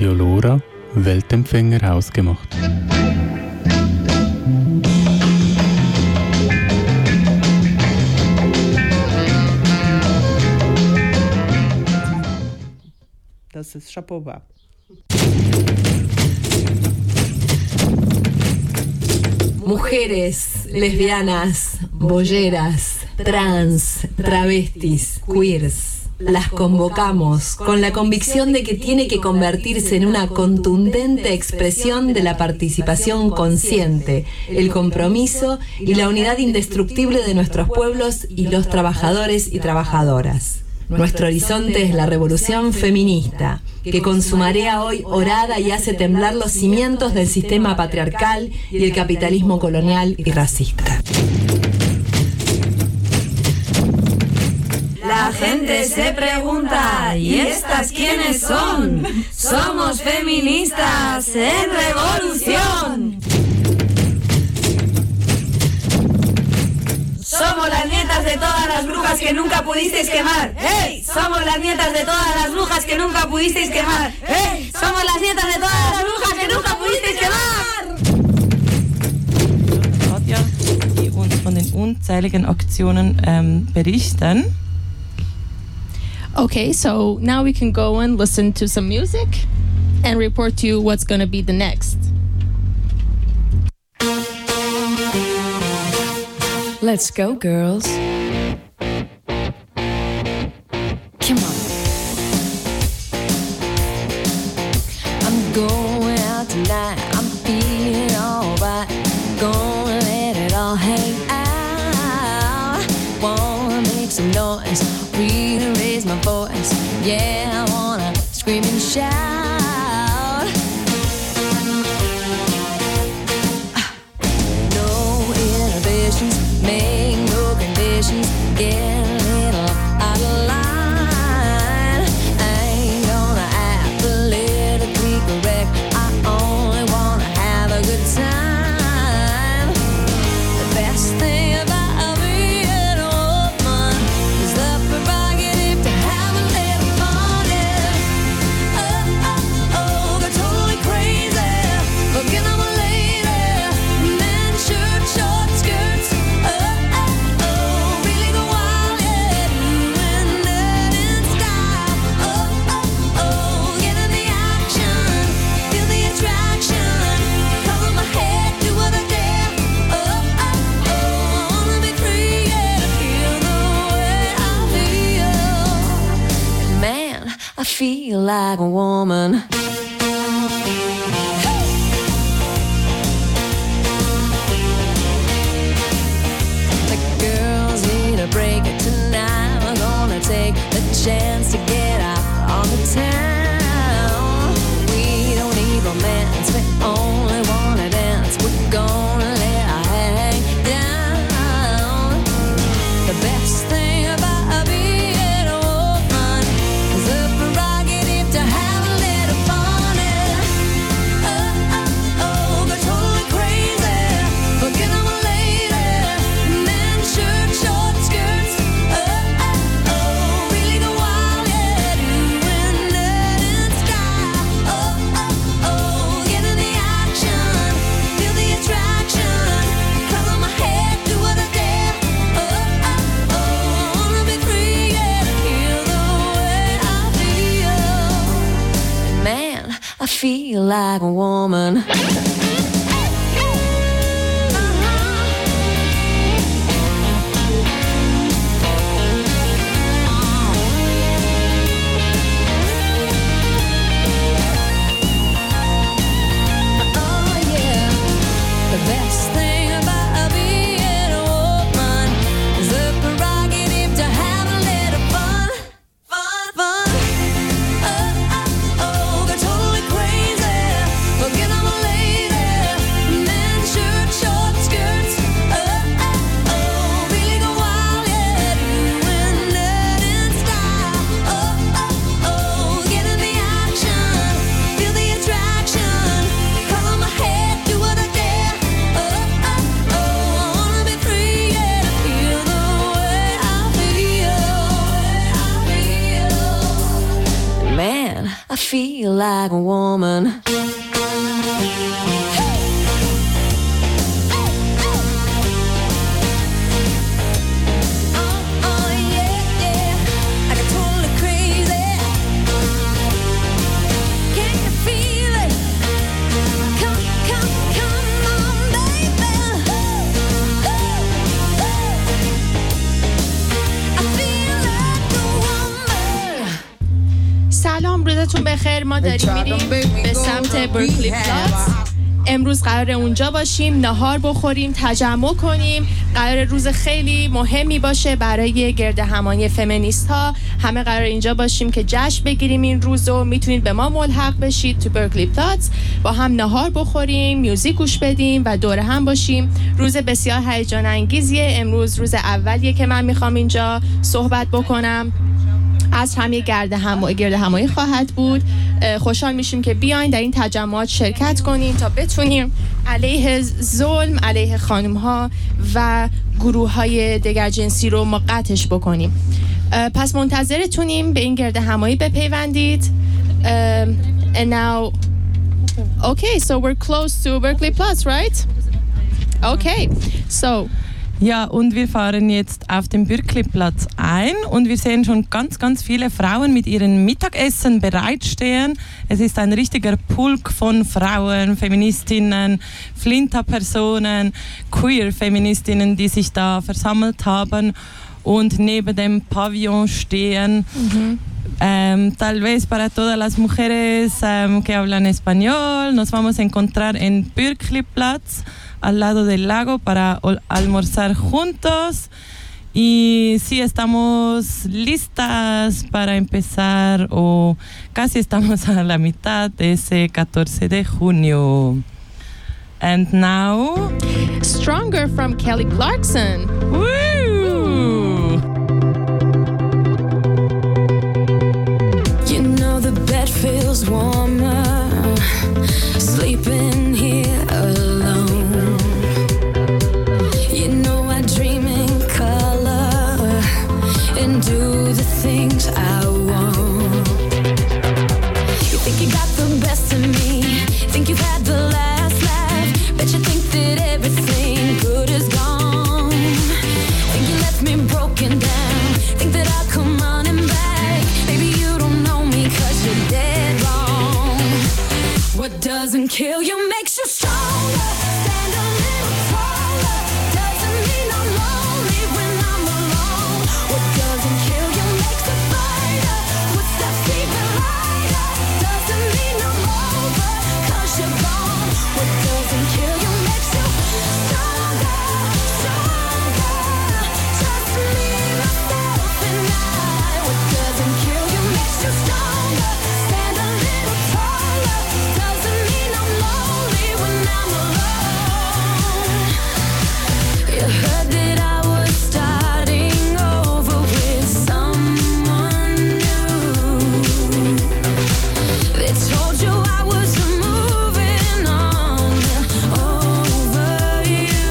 Radio Lora, Weltempfänger hausgemacht. Das ist Chapeau bas. Mujeres, lesbianas, bolleras, trans, travestis, queers. Las convocamos con la convicción de que tiene que convertirse en una contundente expresión de la participación consciente, el compromiso y la unidad indestructible de nuestros pueblos y los trabajadores y trabajadoras. Nuestro horizonte es la revolución feminista, que con su marea hoy orada y hace temblar los cimientos del sistema patriarcal y el capitalismo colonial y racista. La gente se pregunta, ¿y estas quiénes son? Somos feministas en revolución. Somos las nietas de todas las brujas que nunca pudisteis quemar. ¡Hey! Somos las nietas de todas las brujas que nunca pudisteis quemar. ¡Hey! Somos las nietas de todas las brujas que nunca pudisteis quemar. Die uns von den unzähligen Aktionen berichten. Okay, so now we can go and listen to some music and report to you what's going to be the next. Let's go, girls. Come on. I'm going out tonight. I'm feeling alright. Gonna let it all hang out. Wanna make some noise. Really raise my voice. Yeah, I wanna scream and shout. No inhibitions, make no conditions. Get a little out of line. I ain't gonna act politically correct. I only wanna have a good time. The best thing about being a woman is the prerogative to have a little fun. Oh, oh, oh, they're totally crazy. Forget I'm a lady. Men, shirt, short skirts. Oh, oh, oh, really go wild, yeah. Doing that in style. Oh, oh, oh, get in the action. Feel the attraction. Color my head, do what I dare. Oh, oh, oh, I wanna be free, yeah. Feel the way I feel. Man, I feel like a woman. The girls need a break tonight. We're gonna take the chance to get out on the town. We don't need romance, we only wanna dance. We're gonna let our hang down. The best thing about being a woman is the prerogative to have a little fun. Oh, oh, oh, they're totally crazy. Forget I'm a lady. Men, shirt, short skirts. Oh, oh, oh, really go wild, yeah. Doing that in style. Oh, oh, oh, get in the action. Feel the attraction. Color my head, do what I dare. Oh, oh, oh, I wanna be free, yeah. Feel the way I feel. Man, I feel like a woman. Oh yeah, the best thing about being a woman is the prerogative to have a little fun, fun, fun. Oh, oh, oh, they're totally crazy. Forget I'm a lady. feel like a woman. سلام، روزتون بخیر. ما داریم میریم به سمت برکلی پلاتس. امروز قراره اونجا باشیم، نهار بخوریم، تجمع کنیم. قراره روز خیلی مهمی باشه برای گرد همایی فمینیست ها. همه قراره اینجا باشیم که جشن بگیریم این روزو. میتونید به ما ملحق بشید تو برکلی پلاتس، با هم نهار بخوریم، میوزیک گوش بدیم و دور هم باشیم. روز بسیار هیجان انگیزیه. امروز روز اولیه که من میخوام اینجا صحبت بکنم. از همه گرد همایی خواهد بود. خوشحال میشیم که بیاین در این تجمعات شرکت کنیم تا بتونیم علیه ظلم علیه خانم ها و گروه های دیگر جنسی رو ما قطعش بکنیم. پس منتظرتونیم، به این گرد همایی بپیوندید. And now, okay, so we're close to Berkeley Platz, right? Okay, so Ja, und wir fahren jetzt auf dem Bürkliplatz ein und wir sehen schon ganz, ganz viele Frauen mit ihren Mittagessen bereitstehen. Es ist ein richtiger Pulk von Frauen, Feministinnen, Flinta-Personen, Queer-Feministinnen, die sich da versammelt haben und neben dem Pavillon stehen. Tal vez para todas las mujeres que hablan español, nos vamos a encontrar en Bürkliplatz, al lado del lago, para almorzar juntos. Y sí, estamos listas para empezar, o casi estamos a la mitad de ese 14 de junio. And now, Stronger from Kelly Clarkson. woo! You know the bed feels warmer, sleeping here alone. You know I dream in color and do the things I want. You think you got the best of me, think you've had the last laugh, bet you think that everything good is gone. Think you left me broken down, think that I'll come running back. Maybe you don't know me 'cause you're dead wrong. What doesn't kill you makes you stronger. Stand a little taller. Doesn't mean I'm lonely when I'm alone. What doesn't kill you makes a fighter. Footsteps even lighter. Doesn't mean I'm over 'cause you're gone. What doesn't kill you makes you stronger, stronger. Just me, myself, and I. What doesn't kill you makes you stronger. Stand a little taller. Doesn't mean I'm lonely when I'm alone. You heard that I was starting over with someone new. They told you I was moving on over you.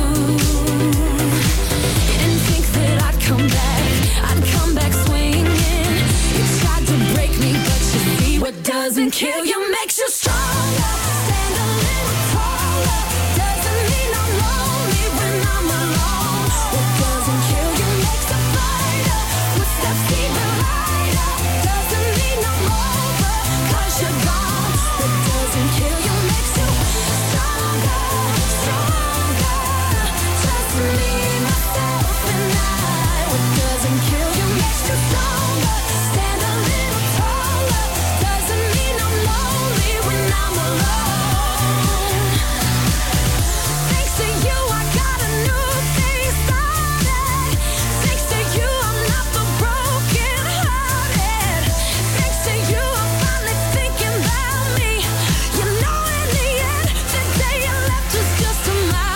You didn't think that I'd come back swinging. You tried to break me, but you see what doesn't kill you makes you stronger. Stand a little taller. Doesn't mean I'm lonely when I'm alone. What doesn't kill you makes a fighter. Footsteps even lighter. Doesn't mean I'm over 'cause you're gone. What doesn't kill you makes you stronger, stronger. Just me, myself, and I. What doesn't kill you makes you stronger. Stand a little taller. Doesn't mean I'm lonely when I'm alone. Thanks to you, I got a new thing started. Thanks to you, I'm not the broken hearted. Thanks to you, I'm finally thinking about me. You know, in the end, the day you left was just my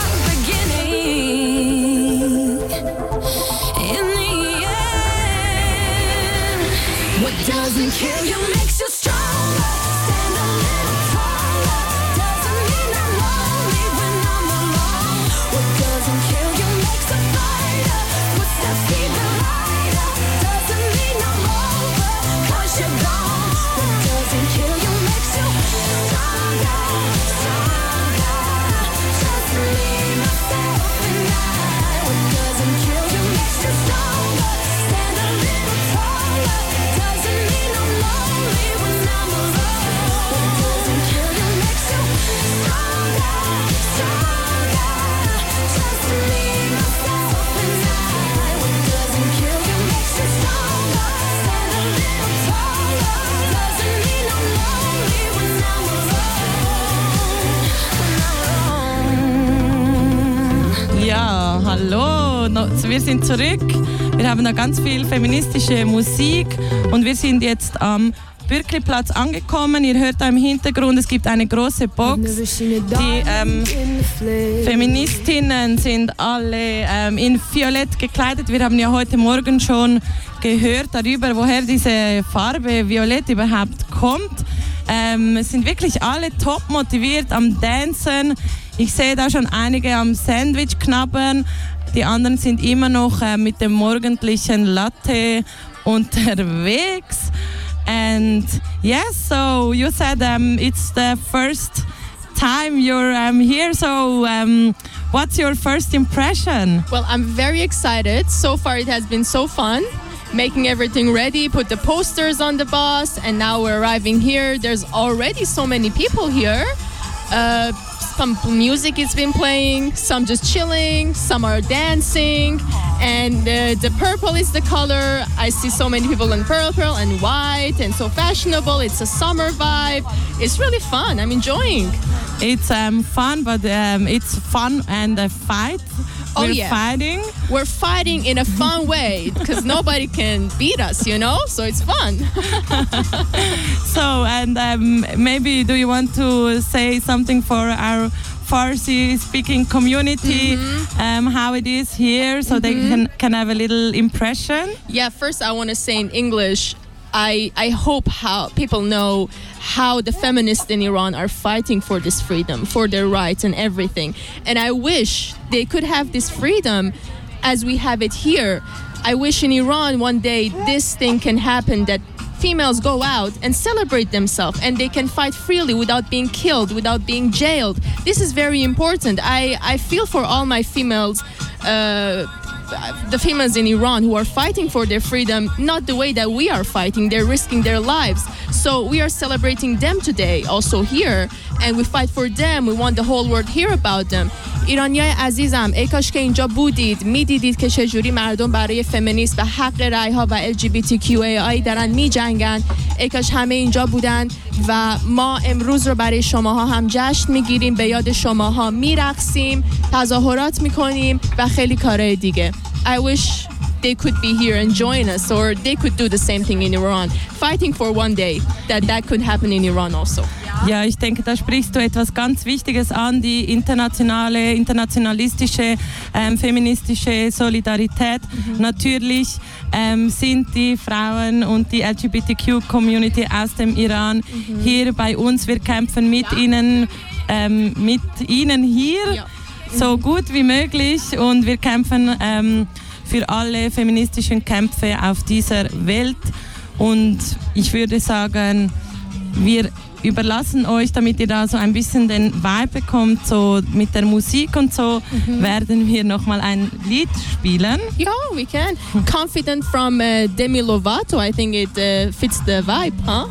beginning. In the end, what doesn't kill you makes you stronger. Stand a little taller. Doesn't mean I'm lonely when I'm alone. What doesn't kill you makes a fighter. Footsteps even lighter. Doesn't mean I'm over 'cause you're gone. What doesn't kill wir sind zurück. Wir haben da ganz viel feministische Musik und wir sind jetzt am Bürkliplatz angekommen. Ihr hört da im Hintergrund, es gibt eine große Box. Die Feministinnen sind alle in Violett gekleidet. Wir haben ja heute Morgen schon gehört darüber, woher diese Farbe Violett überhaupt kommt. Es sind wirklich alle top motiviert am Dancen. Ich sehe da schon einige am Sandwich knabbern. Die anderen sind immer noch mit dem morgendlichen Latte unterwegs. And yes, so you said it's the first time you're here. So what's your first impression? Well, I'm very excited. So far it has been so fun. Making everything ready, put the posters on the bus, and now we're arriving here. There's already so many people here. Some music has been playing, some just chilling, some are dancing, and the purple is the color. I see so many people in purple and white and so fashionable. It's a summer vibe. It's really fun. I'm enjoying. It's fun, but it's fun and a fight. We're fighting. We're fighting in a fun way because nobody can beat us, you know? So it's fun. So, and maybe do you want to say something for our Farsi-speaking community, how it is here, so they can have a little impression? Yeah, first I want to say in English, I hope how people know how the feminists in Iran are fighting for this freedom, for their rights and everything. And I wish they could have this freedom as we have it here. I wish in Iran one day this thing can happen, that females go out and celebrate themselves and they can fight freely without being killed, without being jailed. This is very important. I feel for all my females, the females in Iran who are fighting for their freedom, not the way that we are fighting. They're risking their lives. So we are celebrating them today also here, and we fight for them. We want the whole world to hear about them. ایرانیای عزیزم، ای کاش که اینجا بودید، میدیدید که چجوری مردم برای فمینیست و حق رأی‌ها و LGBTQAI دارن میجنگن. ای کاش همه اینجا بودن و ما امروز رو برای شماها هم جشن میگیریم، به یاد شماها میرقصیم، تظاهرات میکنیم و خیلی کارهای دیگه. I wish they could be here and join us, or they could do the same thing in Iran, fighting for one day that could happen in Iran also. Ja, ich denke, da sprichst du etwas ganz Wichtiges an, die internationalistische, feministische Solidarität. Natürlich sind die Frauen und die LGBTQ-Community aus dem Iran hier bei uns. Wir kämpfen mit ihnen hier so gut wie möglich, und wir kämpfen für alle feministischen Kämpfe auf dieser Welt. Und ich würde sagen, wir überlassen euch, damit ihr da so ein bisschen den Vibe bekommt, so mit der Musik und so, werden wir nochmal ein Lied spielen. Yeah, we can. Confident from Demi Lovato. I think it fits the vibe, huh?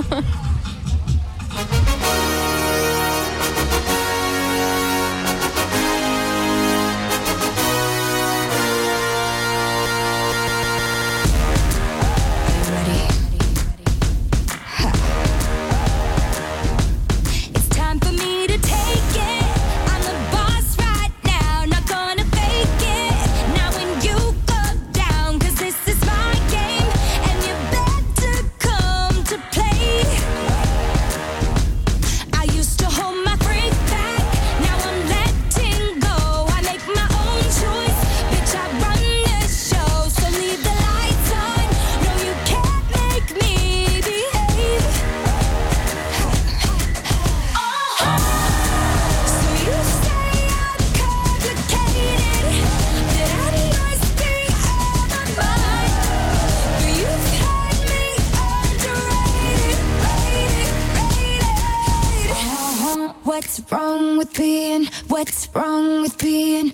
What's wrong with being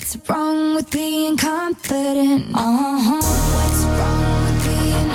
confident? What's wrong with being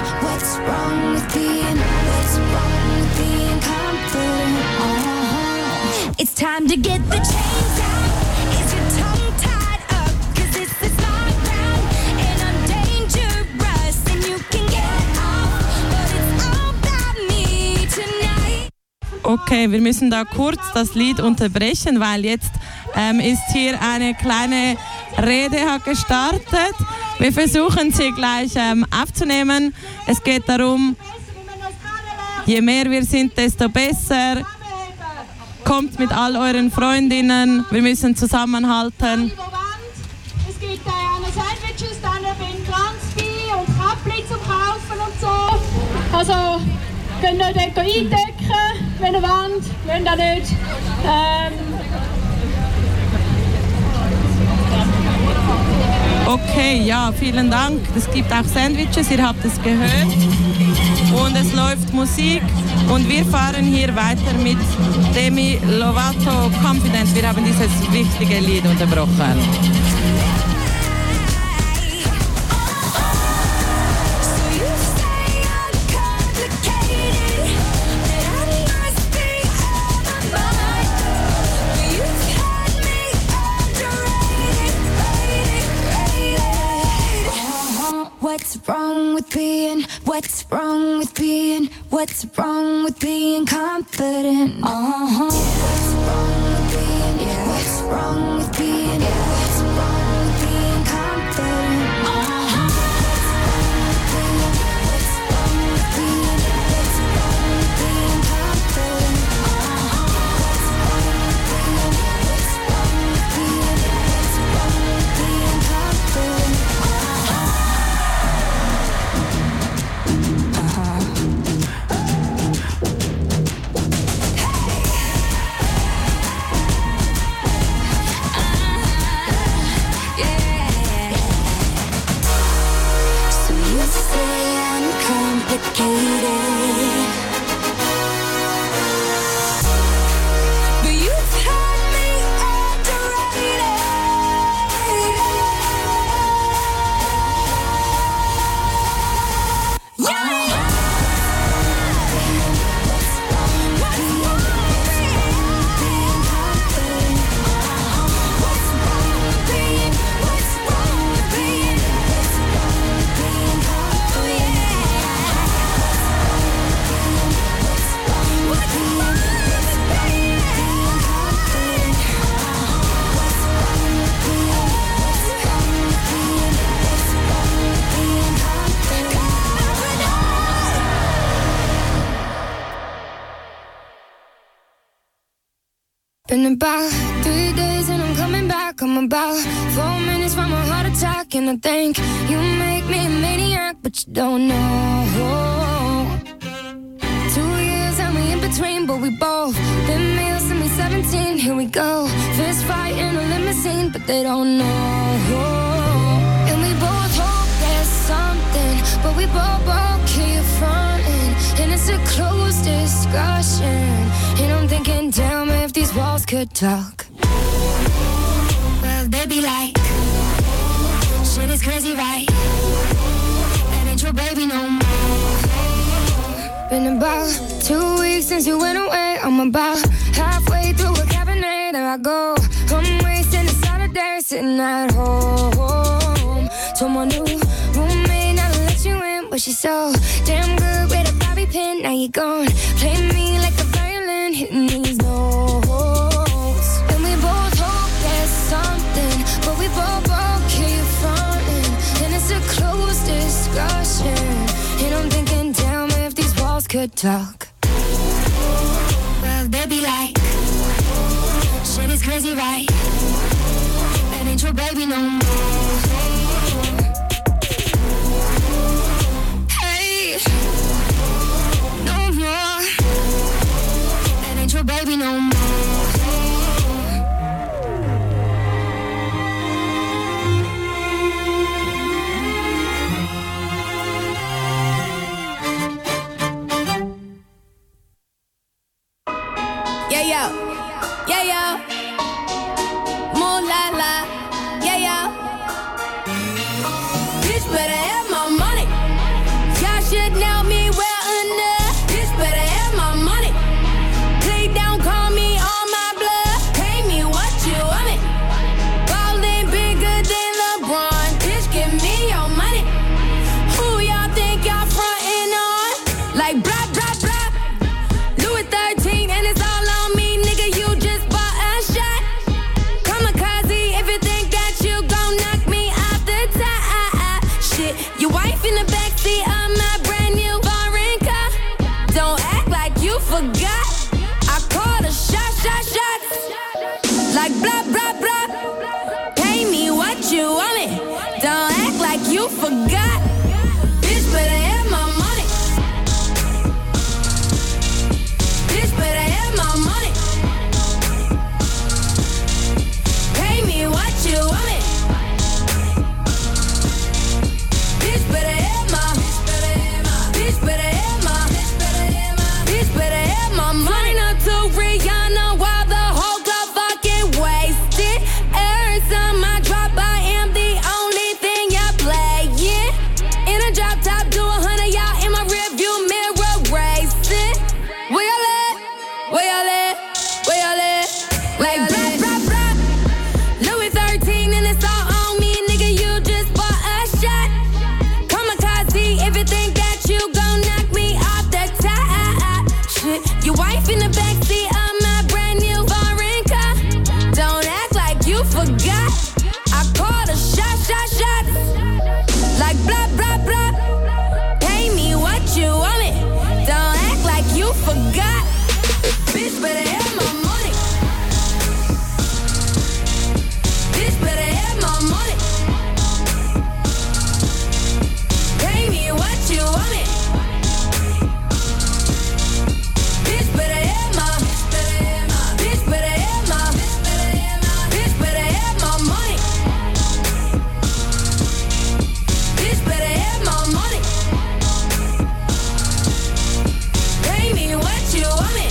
confident? It's time to get the chains out. Is your tongue tied up? 'Cause this is my ground and I'm dangerous and you can get off, but it's all about me tonight. Okay, wir müssen da kurz das Lied unterbrechen, weil jetzt ist hier eine kleine Rede hat gestartet. Wir versuchen sie gleich aufzunehmen. Es geht darum, je mehr wir sind, desto besser. Kommt mit all euren Freundinnen. Wir müssen zusammenhalten. Es gibt Sandwiches, dann bin Kranzbi und Kappli zum Kaufen und so. Also, könnt ihr dort eindecken, wenn ihr wollt. Wollt ihr nicht. Okay, ja, vielen Dank. Es gibt auch Sandwiches, ihr habt es gehört. Und es läuft Musik. Und wir fahren hier weiter mit Demi Lovato Confident. Wir haben dieses wichtige Lied unterbrochen. What's wrong with being confident? What's wrong with being, what's wrong with being confident? Been about 3 days and I'm coming back. I'm about 4 minutes from a heart attack. And I think you make me a maniac, but you don't know. 2 years and we in between, but we both been male since we 17. Here we go, fist fight in a limousine, but they don't know. And we both hope there's something, but we both keep fronting. And it's a closed discussion. And I'm thinking, damn, if these walls could talk. Well, they'd be like, shit is crazy, right? That ain't your baby no more. Been about 2 weeks since you went away. I'm about halfway through a Cabernet. There I go, I'm wasting a Saturday sitting at home. Told my new roommate not to let you in, but she's so damn good with a bobby pin. Now you gone, play me like a violin, hitting these notes. And we both hope there's something, but we both keep fronting. And it's a closed discussion. And I'm thinking, damn, if these walls could talk. Well, they'd be like, shit is crazy, right? That ain't your baby no more. Hey, no more. That ain't your baby no more. Yeah, yo. Moon la la. Yeah, yo. Bitch better have my money. Y'all should know me well enough. Bitch better have my money. Please don't call me on my blood. Pay me what you want me. Ballin' bigger than LeBron. Bitch, give me your money. Who y'all think y'all frontin' on? Like blah, blah, blah. Louis 13 and it's all on me, nigga. You just bought a shot. Kamikaze if you think that you gon' forgot. Bitch better have my money. Bitch better have my money. Pay me what you want it. Bitch better have my. Bitch better have my. Bitch better have my money. Not to Rihanna while the whole club fucking wasted. Every time I drop, I am the only thing y'all playing. In a drop top, do 100, y'all in my rearview mirror racing. Where y'all at? Where y'all at? Where y'all at? Like blah, blah, blah. Louis 13 and it's all on me, nigga, you just bought a shot. Kamikaze if you think that you gon' knock me off the top. Shit, your wife in the backseat of my brand new foreign car. Don't act like you forgot. I called a shot. Like blah, blah, blah. Pay me what you want it. Don't act like you forgot. Bitch better have my money. Bitch better have my money. Pay me what you want it. Bitch better have my. Bitch better have my. Bitch better have my money. Bitch better have my money. Pay me what you want it.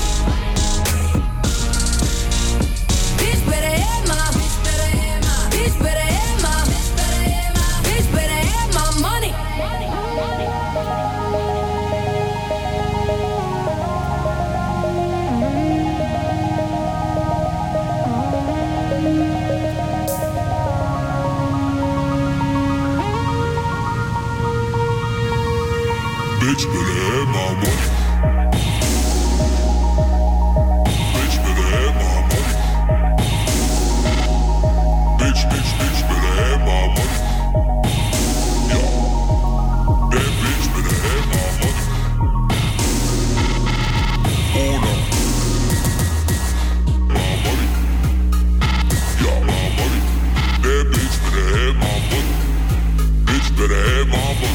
Bitch better have my. Bitch better have my. Bitch better have my money. Bitch better have my money. Bitch better have my money. Bitch better have my money. Yeah. That bitch better have my money. Hold on. My money. Yeah, my money. That bitch better have my money. Bitch better have my money.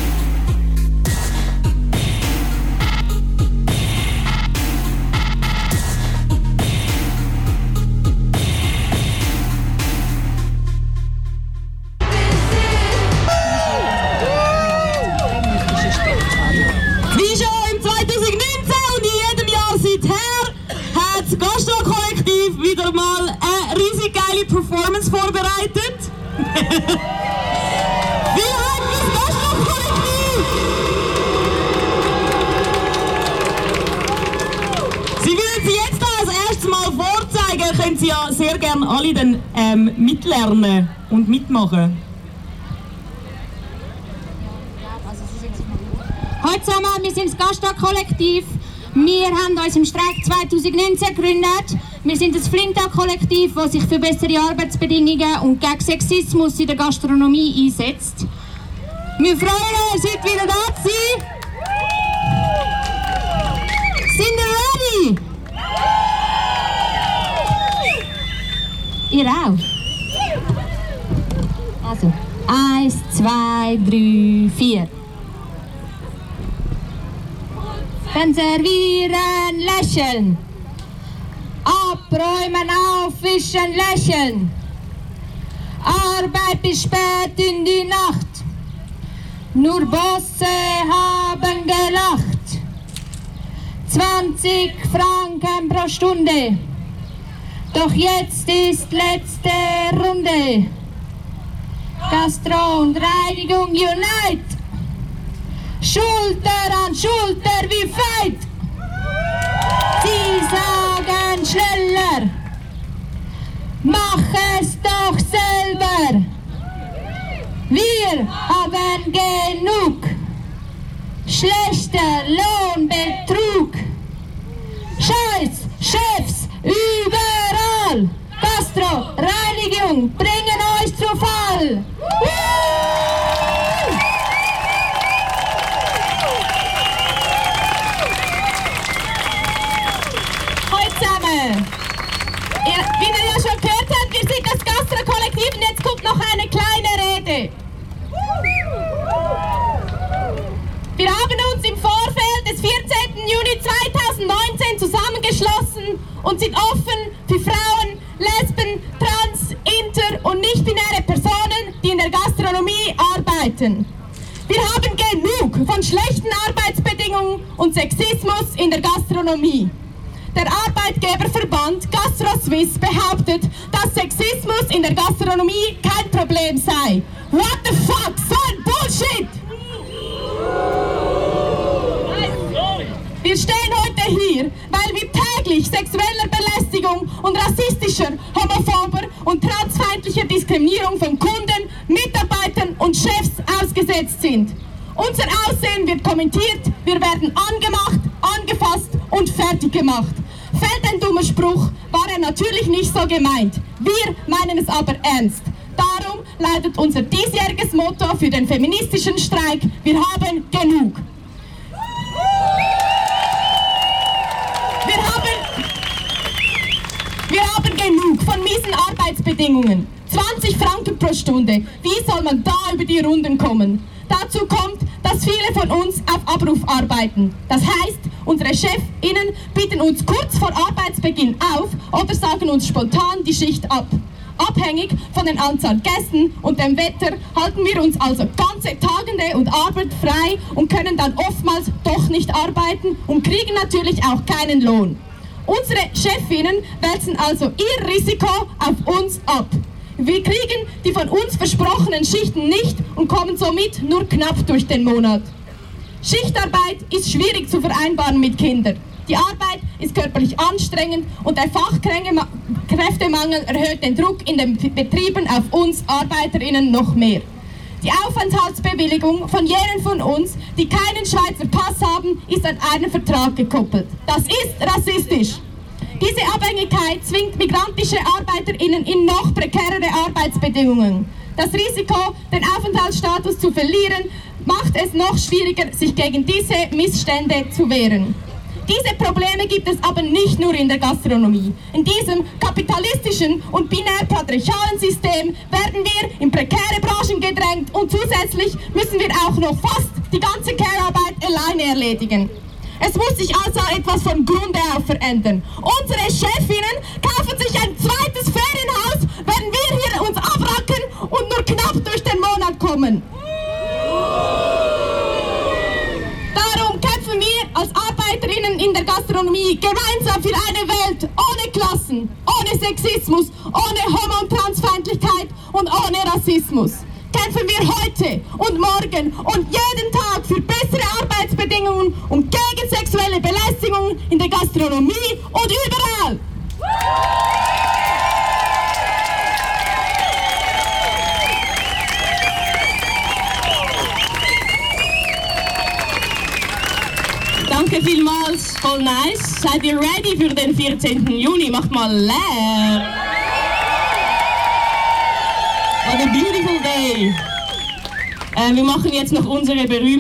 Wie schon im 2019 und in jedem Jahr seither hat das Gastro-Kollektiv wieder mal eine riesig geile Performance vorbereitet. Wir haben das Gastro-Kollektiv! Sie würden sie jetzt als erstes mal vorzeigen, können Sie ja sehr gerne alle dann mitlernen und mitmachen. Hallo zusammen, wir sind das Gastro-Kollektiv. Wir haben uns im Streik 2019 gegründet. Wir sind das Flinta-Kollektiv, das sich für bessere Arbeitsbedingungen und gegen Sexismus in der Gastronomie einsetzt. Wir freuen uns, heute wieder da zu sein. Sind ihr ready? Ihr auch? Also, 1, 2, 3, 4. Dann servieren, lächeln. Abräumen, aufwischen, lächeln. Arbeit bis spät in die Nacht. Nur Bosse haben gelacht. 20 Franken pro Stunde. Doch jetzt ist letzte Runde. Gastro und Reinigung unite. Schulter an Schulter wie Feit. Sie sagen schneller. Mach es doch selber. Wir haben genug. Schlechter Lohnbetrug. Scheiß Chefs überall. Gastro, Reinigung bringen euch zu Fall. Hallo zusammen. Wie ihr ja schon gehört habt, wir sind das Gastro-Kollektiv und jetzt kommt noch eine kleine Rede. und sind offen für Frauen, Lesben, Trans, Inter- und nicht-binäre Personen, die in der Gastronomie arbeiten. Wir haben genug von schlechten Arbeitsbedingungen und Sexismus in der Gastronomie. Der Arbeitgeberverband GastroSuisse behauptet, dass Sexismus in der Gastronomie kein Problem sei. What the fuck? So ein Bullshit! Wir stehen heute hier, weil wir täglich sexueller Belästigung und rassistischer, homophober und transfeindlicher Diskriminierung von Kunden, Mitarbeitern und Chefs ausgesetzt sind. Unser Aussehen wird kommentiert, wir werden angemacht, angefasst und fertig gemacht. Fällt ein dummer Spruch, war er natürlich nicht so gemeint. Wir meinen es aber ernst. Darum lautet unser diesjähriges Motto für den feministischen Streik: Wir haben genug. Wir haben genug von miesen Arbeitsbedingungen. 20 Franken pro Stunde. Wie soll man da über die Runden kommen? Dazu kommt, dass viele von uns auf Abruf arbeiten. Das heißt, unsere ChefInnen bieten uns kurz vor Arbeitsbeginn auf oder sagen uns spontan die Schicht ab. Abhängig von der Anzahl Gästen und dem Wetter halten wir uns also ganze Tagende und Arbeit frei und können dann oftmals doch nicht arbeiten und kriegen natürlich auch keinen Lohn. Unsere Chefinnen wälzen also ihr Risiko auf uns ab. Wir kriegen die von uns versprochenen Schichten nicht und kommen somit nur knapp durch den Monat. Schichtarbeit ist schwierig zu vereinbaren mit Kindern. Die Arbeit ist körperlich anstrengend und der Fachkräftemangel erhöht den Druck in den Betrieben auf uns ArbeiterInnen noch mehr. Die Aufenthaltsbewilligung von jenen von uns, die keinen Schweizer Pass haben, ist an einen Vertrag gekoppelt. Das ist rassistisch. Diese Abhängigkeit zwingt migrantische ArbeiterInnen in noch prekärere Arbeitsbedingungen. Das Risiko, den Aufenthaltsstatus zu verlieren, macht es noch schwieriger, sich gegen diese Missstände zu wehren. Diese Probleme gibt es aber nicht nur in der Gastronomie. In diesem kapitalistischen und binär-patriarchalen System werden wir in prekäre Branchen gedrängt und zusätzlich müssen wir auch noch fast die ganze Care-Arbeit alleine erledigen. Es muss sich also etwas vom Grunde auf verändern. Unsere Chefinnen kaufen sich ein zweites Ferienhaus, wenn wir hier uns abracken und nur knapp durch den Monat kommen. Darum kämpfen wir als Arbeiterinnen in der Gastronomie gemeinsam für eine Welt ohne Klassen, ohne Sexismus, ohne Homo- und Transfeindlichkeit und ohne Rassismus. Kämpfen wir heute und morgen und jeden Tag für bessere Arbeitsbedingungen und gegen sexuelle Belästigung in der Gastronomie und überall. Danke vielmals, voll nice. Seid ihr ready für den 14. Juni? Macht mal leer. What a beautiful day. Wir machen jetzt noch unsere berühmte